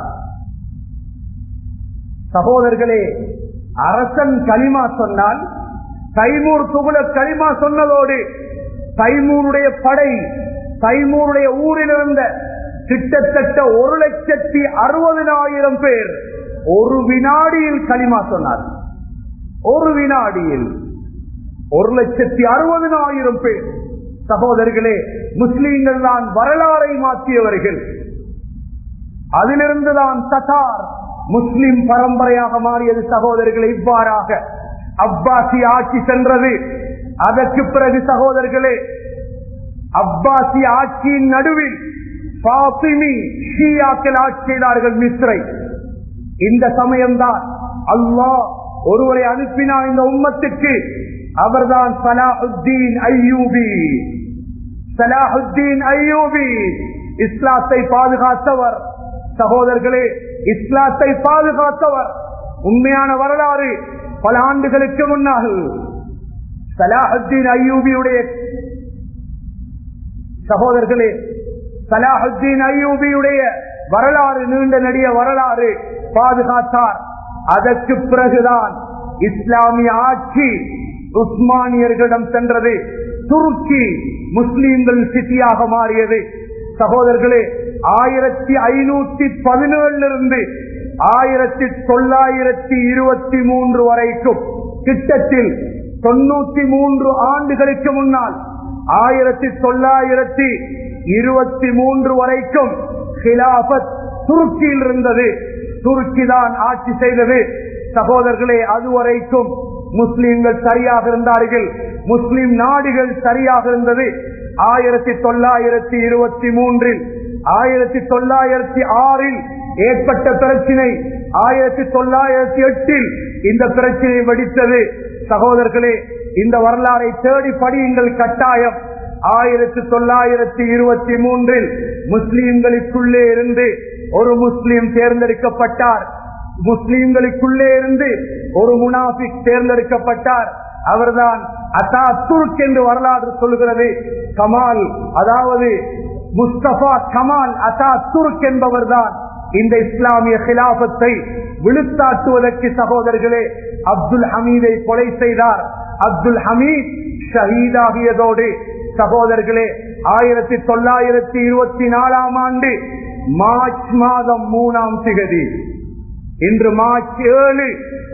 சகோதரர்களே, அரசன் கலிமா சொன்னால் தைமூர் துகுல கலிமா சொன்னதோடு தைமூருடைய படை தைமூருடைய ஊரில் இருந்த கிட்டத்தட்ட ஒரு லட்சத்தி அறுபதினாயிரம் பேர் ஒரு வினாடியில் கலிமா சொன்னார். ஒரு வினாடியில் ஒரு லட்சத்தி அறுபதினாயிரம் பேர். சகோதரர்களே, முஸ்லீம்கள் தான் வரலாறை மாற்றியவர்கள். அதிலிருந்துதான் தத்தார் முஸ்லிம் பரம்பரையாக மாறியது. சகோதரர்களே, இவ்வாறாக அப்பாசி ஆட்சி சென்றது. அதற்கு பிறகு சகோதரர்களே, அப்பாசி ஆட்சியின் நடுவில் பாத்திமி ஷியாக்கள் ஆட்சி செய்தார்கள் மிஸ்ரை. இந்த சமயம்தான் அல்லாஹ் ஒருவரை அனுப்பினார் இந்த உம்மத்துக்கு. அவர்தான் சலாஹுத்தீன் அய்யூபி. சலாஹுத்தீன் அய்யூபி இஸ்லாத்தை பாதுகாத்தவர். சகோதரர்களே, இஸ்லாத்தை பாதுகாத்தவர். உண்மையான வரலாறு பல ஆண்டுகளுக்கு முன்னால் சலாஹுத்தீன் அய்யூபியுடைய சகோதரர்களே சலாஹுத்தீன் அய்யூபியுடைய வரலாறு நீண்ட நெடிய வரலாறு பாதுகாத்தார். அதற்கு பிறகுதான் இஸ்லாமிய ஆட்சி உஸ்மானியர்களிடம் சென்றது. துருக்கி முஸ்லீம்கள் சிட்டியாக மாறியது. சகோதரர்களே, ஆயிரத்தி ஐநூத்தி பதினேழிலிருந்து ஆயிரத்தி தொள்ளாயிரத்தி இருபத்தி மூன்று வரைக்கும் கிட்டத்தில் தொண்ணூத்தி மூன்று ஆண்டுகளுக்கு முன்னால் ஆயிரத்தி தொள்ளாயிரத்தி இருபத்தி மூன்று வரைக்கும் ஹிலாபத் துருக்கியில் இருந்தது. துருக்கி தான் ஆட்சி செய்தது. சகோதரர்களே, அதுவரைக்கும் முஸ்லீம்கள் சரியாக இருந்தார்கள். முஸ்லிம் நாடுகள் சரியாக இருந்தது. ஆயிரத்தி தொள்ளாயிரத்தி இருபத்தி மூன்றில் ஆயிரத்தி தொள்ளாயிரத்தி ஆறில் ஏற்பட்ட பிரச்சினை ஆயிரத்தி தொள்ளாயிரத்தி எட்டில் இந்த பிரச்சினை வெடித்தது. சகோதரர்களே, இந்த வரலாறை தேடி படியுங்கள் கட்டாயம். ஆயிரத்தி தொள்ளாயிரத்தி இருபத்தி மூன்றில் முஸ்லீம்களுக்குள்ளே இருந்து ஒரு முஸ்லீம் தேர்ந்தெடுக்கப்பட்டார். முஸ்லீம்களுக்குள்ளே இருந்து ஒரு முனாஃபிக் தேர்ந்தெடுக்கப்பட்டார். அவர்தான் அத்தாதுர்க் என்று வரலாறு சொல்கிறது. கமால், அதாவது முஸ்தபா கமால் அத்தாதுர்க் என்பவர் தான் இந்த இஸ்லாமிய கிலாபத்தை விழுத்தாட்டுவதற்கு சகோதரர்களே அப்துல் ஹமீதை கொலை செய்தார். அப்துல் ஹமீத் ஷஹீதாகியதோடு சகோதரர்களே ஆயிரத்தி தொள்ளாயிரத்தி இருபத்தி நாலாம் ஆண்டு மார்ச் மாதம் மூணாம் திகதி, இன்று மார்ச் ஏழு,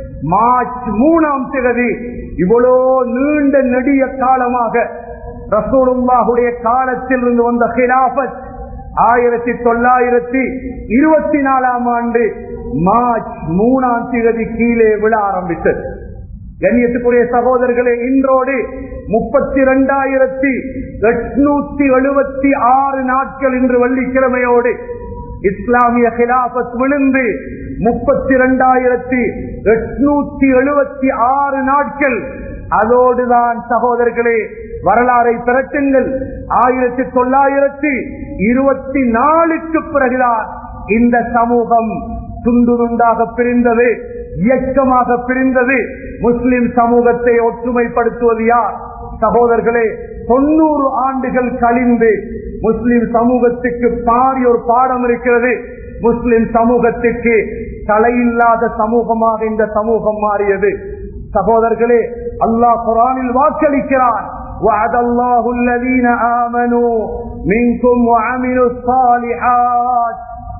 மார்ச் மூணாம் திகதி, இவ்வளோ நீண்ட நெடிய காலமாக ரசூலுல்லாஹுடைய காலத்தில் இருந்து வந்த கிலாபத் ஆயிரத்தி தொள்ளாயிரத்தி இருபத்தி நாலாம் ஆண்டு மார்ச் மூணாம் திகதி கீழே விழ ஆரம்பித்தது. கண்ணியத்துக்குரிய சகோதரர்களே, இன்றோடு முப்பத்தி இரண்டாயிரத்தி எட்நூத்தி எழுபத்தி ஆறு நாட்கள் இன்று வெள்ளிக்கிழமையோடு இஸ்லாமிய கிலாபத் விழுந்து முப்பத்தி இரண்டாயிரத்தி எட்நூத்தி எழுபத்தி ஆறு நாட்கள். அதோடுதான் சகோதரர்களே வரலாறை திரட்டுங்கள். ஆயிரத்தி தொள்ளாயிரத்தி இருபத்தி நாலுக்கு பிறகுதான் இந்த சமூகம் துண்டு துண்டாக பிரிந்தது, இயக்கமாக பிரிந்தது. முஸ்லிம் சமூகத்தை ஒற்றுமைப்படுத்துவது யார்? சகோதரர்களே, தொண்ணூறு ஆண்டுகள் கழிந்து முஸ்லிம் சமூகத்துக்கு பாரி ஒரு பாடம் இருக்கிறது. முஸ்லிம் சமூகத்துக்கு தலையில்லாத சமூகமாக இந்த சமூகம் மாறியது. சகோதரர்களே, அல்லாஹ் குர்ஆனில் வாக்களிக்கிறான், وعد الله الذين آمنوا منكم وعملوا الصالحات.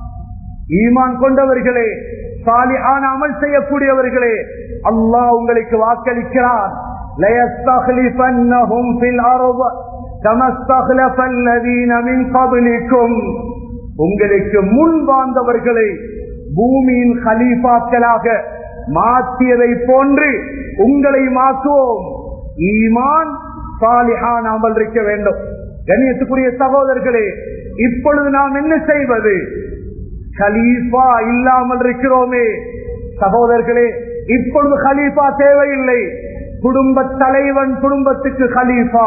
ஈமான் கொண்டவர்களே, சாலிஹான அமல் செய்யக்கூடியவர்களே, அல்லாஹ் உங்களுக்கு வாக்களிக்கிறான், لَيَسْتَخْلِفَنَّهُمْ فِي الْأَرْضِ كَمَا اسْتَخْلَفَ الَّذِينَ مِنْ قَبْلِكُمْ. உங்களுக்கு முன் வாழ்ந்தவர்களை பூமியின் கலீஃபாக்களாக மாற்றியதை போன்று உங்களை மாற்றுவோம். ஈமான் சாலிஹான அமல் இருக்க வேண்டும். கண்ணியத்துக்குரிய சகோதரர்களே, இப்பொழுது நாம் என்ன செய்வது? கலீஃபா இல்லாமல் இருக்கிறோமே. சகோதரர்களே, இப்பொழுது கலீஃபா தேவையில்லை. குடும்ப தலைவன் குடும்பத்துக்கு கலீஃபா,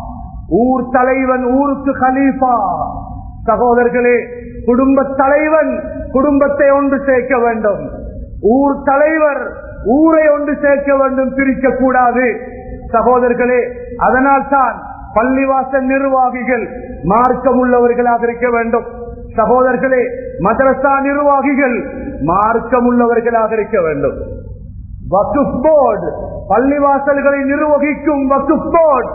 ஊர் தலைவன் ஊருக்கு கலீஃபா. சகோதரர்களே, குடும்ப தலைவன் குடும்பத்தை ஒன்று சேர்க்க வேண்டும், ஊர் தலைவர் ஊரை ஒன்று சேர்க்க வேண்டும், பிரிக்க கூடாது. சகோதரர்களே, அதனால் தான் பள்ளிவாசல் நிர்வாகிகள் மார்க்கம் உள்ளவர்களாக இருக்க வேண்டும். சகோதரர்களே, மதரசா நிர்வாகிகள் மார்க்கம் உள்ளவர்களாக இருக்க வேண்டும். வக்ஃப் போர்டு, பள்ளிவாசல்களை நிர்வகிக்கும் வக்ஃப் போர்டு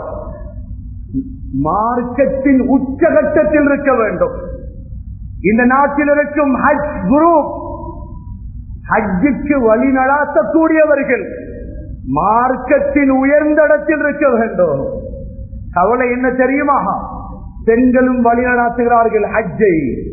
மார்க்கத்தின் உச்சகட்டத்தில் இருக்க வேண்டும். இந்த நாட்டில் இருக்கும் ஹஜ் குரூப், ஹஜ்ஜுக்கு வழி நடாத்தக்கூடியவர்கள் மார்க்கத்தின் உயர்ந்த இடத்தில் இருக்க வேண்டும். கவலை என்ன தெரியுமா? பெண்களும் வழி நடாத்துகிறார்கள் ஹஜ்ஜை,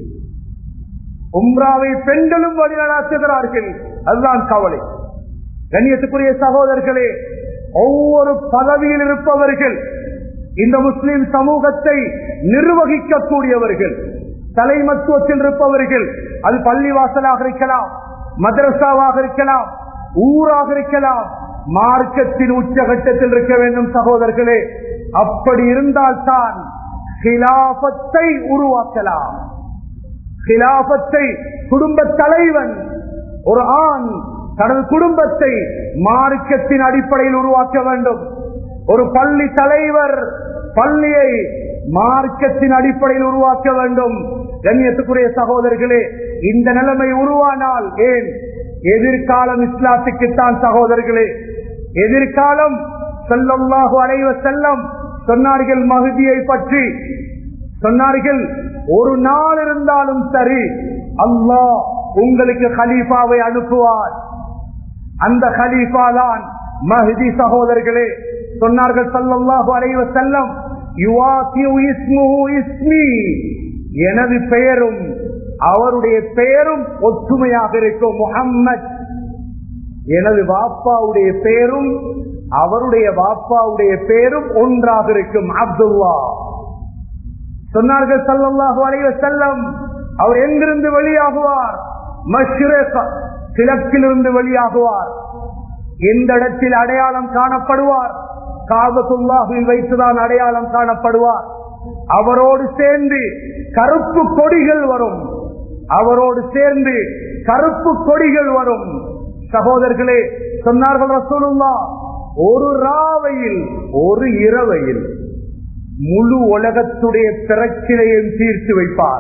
உம்ராவை பெண்களும் வழி நடாத்துகிறார்கள். அதுதான் கவலை. கண்ணியத்துக்குரிய சகோதரர்களே, ஒவ்வொரு பதவியில் இருப்பவர்கள் இந்த முஸ்லிம் சமூகத்தை நிர்வகிக்கக்கூடியவர்கள், தலைமத்துவத்தில் இருப்பவர்கள், அது பள்ளிவாசலாக இருக்கலாம், மதரசாவாக இருக்கலாம், ஊராக இருக்கலாம், மார்க்கத்தின் உச்சகட்டத்தில் இருக்க வேண்டும். சகோதரர்களே, அப்படி இருந்தால்தான் ஹிலாபத்தை உருவாக்கலாம். ஹிலாபத்தை குடும்ப தலைவன், ஒரு ஆண் தனது குடும்பத்தை மார்க்கத்தின் அடிப்படையில் உருவாக்க வேண்டும். ஒரு பள்ளி தலைவர் பள்ளியை மார்க்கத்தின் அடிப்படையில் உருவாக்க வேண்டும். கண்ணியத்துக்குரிய சகோதரர்களே, இந்த நிலைமை உருவானால் ஏன் எதிர்காலம் இஸ்லாத்துக்குத்தான். சகோதரர்களே, எதிர்காலம் ஸல்லல்லாஹு அலைஹி வஸல்லம் சொன்னார்கள் மஹ்தியை பற்றி. சொன்னார்கள், ஒரு நாள் இருந்தாலும் சரி அல்லாஹ் உங்களுக்கு கலீஃபாவை அனுப்புவார். அந்த கலீஃபா தான் மஹ்தி. சகோதரர்களே, சொன்னார்கள் ஸல்லல்லாஹு அலைஹி வஸல்லம், யுவாசியு இஸ்முஹு இஸ்மி, எனது பெயரும் அவருடைய பெயரும் ஒற்றுமையாக இருக்கும். முஹம்மத், எனது வாப்பாவுடைய பெயரும் அவருடைய வாப்பாவுடைய பெயரும் ஒன்றாக இருக்கும். அப்துல்லா. சொன்னார்கள் ஸல்லல்லாஹு அலைஹி வஸல்லம், அவர் எங்கிருந்து வெளியாகுவார்? மஷ்ரிக், கிழக்கிலிருந்து வெளியாகுவார். எந்த இடத்தில் அடையாளம் காணப்படுவார்? காபத்துல்லாஹில் வைத்துதான் அடையாளம் காணப்படுவார். அவரோடு சேர்ந்து கருப்பு கொடிகள் வரும். அவரோடு சேர்ந்து கருப்பு கொடிகள் வரும். சகோதரர்களே, சொன்னார்கள் ரசூலுல்லாஹ், ஒரு ராவையில் ஒரு இரவையில் முழு உலகத்துடைய பிரச்சனையும் தீர்த்து வைப்பார்.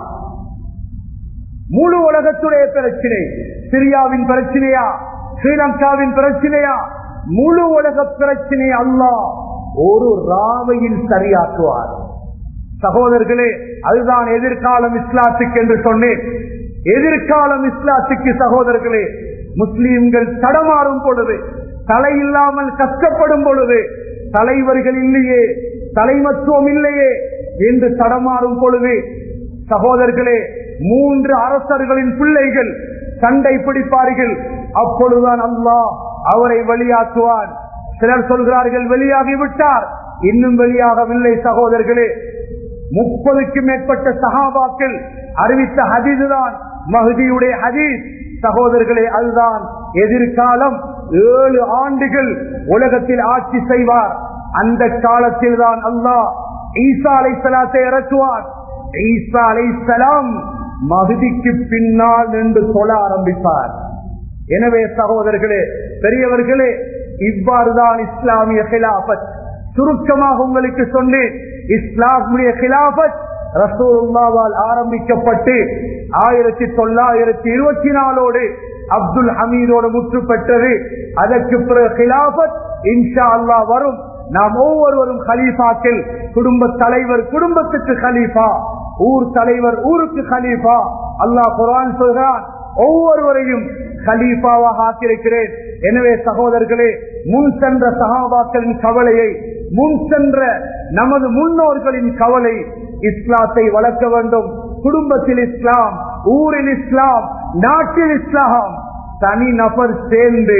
முழு உலகத்துடைய பிரச்சனை, சிரியாவின் பிரச்சனையா, ஸ்ரீலங்காவின் பிரச்சனையா, முழு உலக பிரச்சனை அல்லாஹ் ஒரு ராவையில் சரியாக்குவார். சகோதரர்களே, அதுதான் எதிர்காலம் இஸ்லாத்துக்கு என்று சொன்னேன். எதிர்காலம் இஸ்லாத்துக்கு. சகோதரர்களே, முஸ்லீம்கள் தடமாறும் பொழுது, தலை இல்லாமல் கஷ்டப்படும் பொழுது, தலைவர்கள் இல்லையே, தலைமத்துவம் இல்லையே என்று தடமாறும் பொழுது, சகோதரர்களே, மூன்று அரசர்களின் பிள்ளைகள் சண்டை பிடிப்பார்கள். அப்பொழுதுதான் அல்லாஹ் அவரை வெளியாக்குவான். சிலர் சொல்கிறார்கள் வெளியாகிவிட்டார், இன்னும் வெளியாகவில்லை. சகோதரர்களே, முப்பதுக்கு மேற்பட்ட சஹாபாக்கள் அறிவித்த ஹதீஸ் தான் மஹ்தியுடைய ஹதீஸ். சகோதரர்களே, அதுதான் எதிர்காலம். ஏழு ஆண்டுகள் உலகத்தில் ஆட்சி செய்வார். அந்த காலத்தில் தான் அல்லாஹ் ஈசா அலைஹிஸ்ஸலாத்தை இறக்குவார். ஈசா அலைஹிஸ்ஸலாம் மஹ்திக்கு பின்னால் நின்று தொழ ஆரம்பிப்பார். எனவே சகோதரர்களே, பெரியவர்களே, இவ்வாறுதான் இஸ்லாமிய கிலாபத். சுருக்கமாக உங்களுக்கு சொன்னேன், இஸ்லாமிய கிலாபத் ரசூலுல்லாஹ்வால் ஆரம்பிக்கப்பட்டு ஆயிரத்தி தொள்ளாயிரத்தி இருபத்தி நாலோடு அப்துல் ஹமீதோடு முற்று பெற்றது. அதற்கு பிறகு கிலாபத் இன்ஷா அல்லாஹ் வரும். நாம் ஒவ்வொருவரும் கலீஃபாக்கள். குடும்ப தலைவர் குடும்பத்துக்கு கலீஃபா, ஊர் தலைவர் ஊருக்கு கலீஃபா. அல்லாஹ் குர்ஆன் சொல்கிறான், ஒவ்வொருவரையும் கலீஃபாவாக ஆக்கியிருக்கிறேன். எனவே சகோதரர்களே, முன் சென்ற சஹாபாக்களின் கவலையை, முன் சென்ற நமது முன்னோர்களின் கவலை, இஸ்லாத்தை வளர்க்க வேண்டும். குடும்பத்தில் இஸ்லாம், ஊரில் இஸ்லாம், நாட்டில் இஸ்லாம். தனி நபர் சேர்ந்து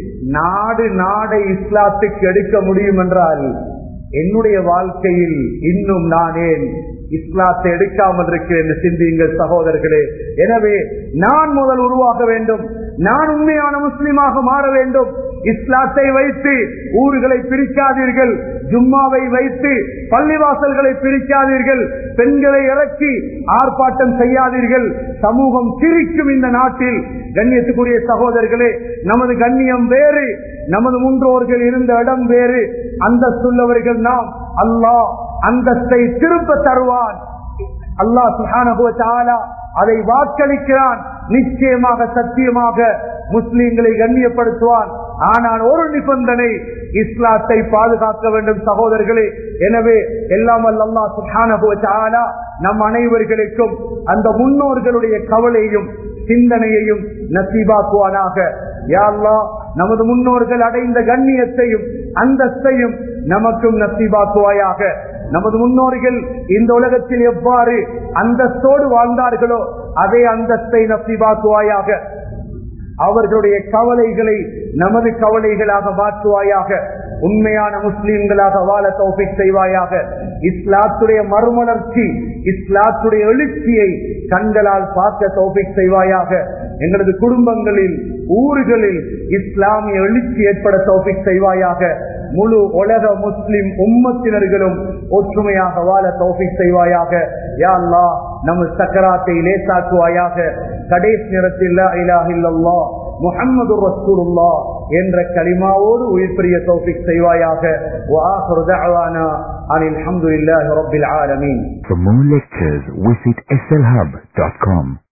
நாடு நாடை இஸ்லாத்துக்கு எடுக்க முடியும் என்றால், என்னுடைய வாழ்க்கையில் இன்னும் நான் ஏன் இஸ்லாத்தை எடுக்காமல் இருக்கிறேன் சிந்தியுங்கள் சகோதரர்களே. எனவே நான் முதல் உருவாக வேண்டும். நான் உண்மையான முஸ்லிமாக மாற வேண்டும். இஸ்லாத்தை வைத்து ஊர்களை பிரிக்காதீர்கள், ஜும்மாவை வைத்து பள்ளிவாசல்களை பிரிக்காதீர்கள், பெண்களை இறக்கி ஆர்ப்பாட்டம் செய்யாதீர்கள். சமூகம் சிரிக்கும் இந்த நாட்டில். கண்ணியத்துக்குரிய சகோதரர்களே, நமது கண்ணியம் வேறு, நமது முன்னோர்கள் இருந்த இடம் வேறு, அந்த சொல்லவர்கள் நாம். அல்லாஹ் அந்தஸ்தை திரும்ப தருவான். அல்லாஹ் சுப்ஹானஹு வ தஆலா அதை வாக்களிக்கிறான். நிச்சயமாக சத்தியமாக முஸ்லிம்களை கண்ணியப்படுத்துவான். ஆனால் ஒரு நிபந்தனை, இஸ்லாத்தை பாதுகாக்க வேண்டும் சகோதரர்களே. எனவே எல்லாம் வல்ல அல்லாஹ் சுப்ஹானஹு வ தஆலா நம் அனைவர்களுக்கும் அந்த முன்னோர்களுடைய கவலையும் சிந்தனையையும் நசீபாக்குவானாக. யா அல்லாஹ், நமது முன்னோர்கள் அடைந்த கண்ணியத்தையும் அந்தஸ்தையும் நமக்கும் நசீபாக்குவாயாக. நமது முன்னோர்கள் இந்த உலகத்தில் எவ்வாறு அந்தஸ்தோடு வாழ்ந்தார்களோ அதே அந்தஸ்தை நசீபாக்குவாயாக. அவர்களுடைய கவலைகளை நமது கவலைகளாக மாற்றுவாயாக. உண்மையான முஸ்லிம்களாக வாழ தௌஃபீக் செய்வாயாக. இஸ்லாத்துடைய மறுமலர்ச்சி, இஸ்லாத்துடைய எழுச்சியை கண்களால் பார்க்க தௌஃபீக் செய்வாயாக. எங்களது குடும்பங்களில், ஊர்களில் இஸ்லாமிய எழுச்சி ஏற்பட தௌஃபீக் செய்வாயாக. முழு உலக முஸ்லிம் உம்மத்தினர்களும் ஒற்றுமையாக வாழ தௌஃபீக் செய்வாயாக. யா அல்லாஹ், நம்ம சக்கராத்தை லேசாக்குவாயாக. கடைசி நேரத்தில் லா இலாஹ இல்லல்லாஹ் முஹம்மதுர் ரசூலுல்லாஹ் என்ற கலிமாவோடு உயிர் பிரிய தௌஃபீக் செய்வாயாக. வ ஆகிரு தஅவானா அனில் ஹம்துலில்லாஹி ரப்பில் ஆலமீன். For more lectures, visit S L hub dot com.